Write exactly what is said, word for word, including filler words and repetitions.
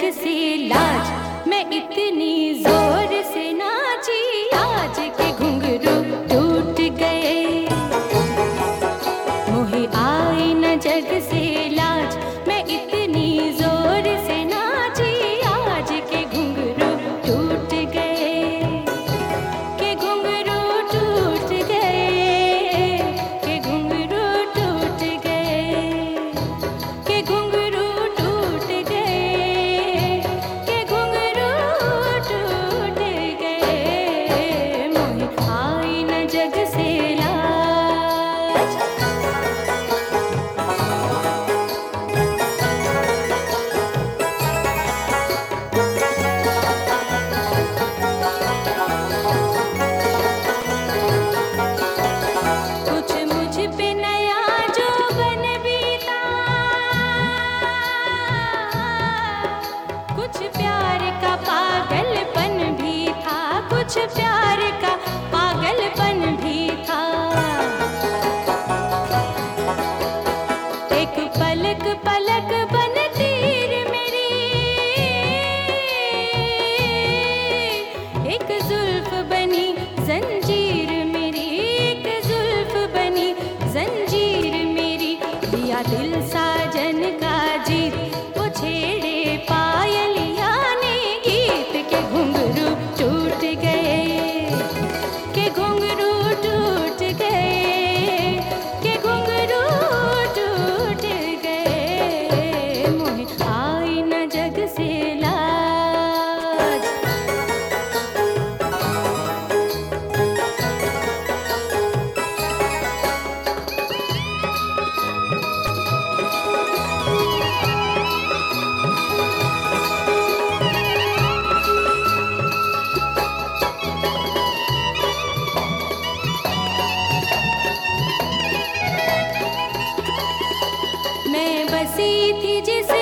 से लाज मैं इतनी जोर से नाची, आज के घुंघरू टूट गए। मोहे आई न जग से लाज मैं इतनी जोर से नाची, आज के घुंघरू टूट गए। के घुंघरू टूट गए, के घुंघरू टूट गए, के घुंघरू टूट गए, के घुंघरू टूट गए। मोहे आई न जग से लाज। कुछ मुझ पे नया जोबन बीता, कुछ प्यार का पागलपन भी था, कुछ प्यार का पागलपन भी था। एक पलक पलक बन तीर मेरी, एक जुल्फ बनी जंजीर मेरी, एक जुल्फ बनी जंजीर मेरी। दिया दिल साजन का जीत, वो छेड़े पायलिया ने गीत। के घुंघरू टूट गए, के घुंघरू टूट गए, के घुंघरू टूट गए। मोहे आई न जग से लाज। मैं बसी थी जिस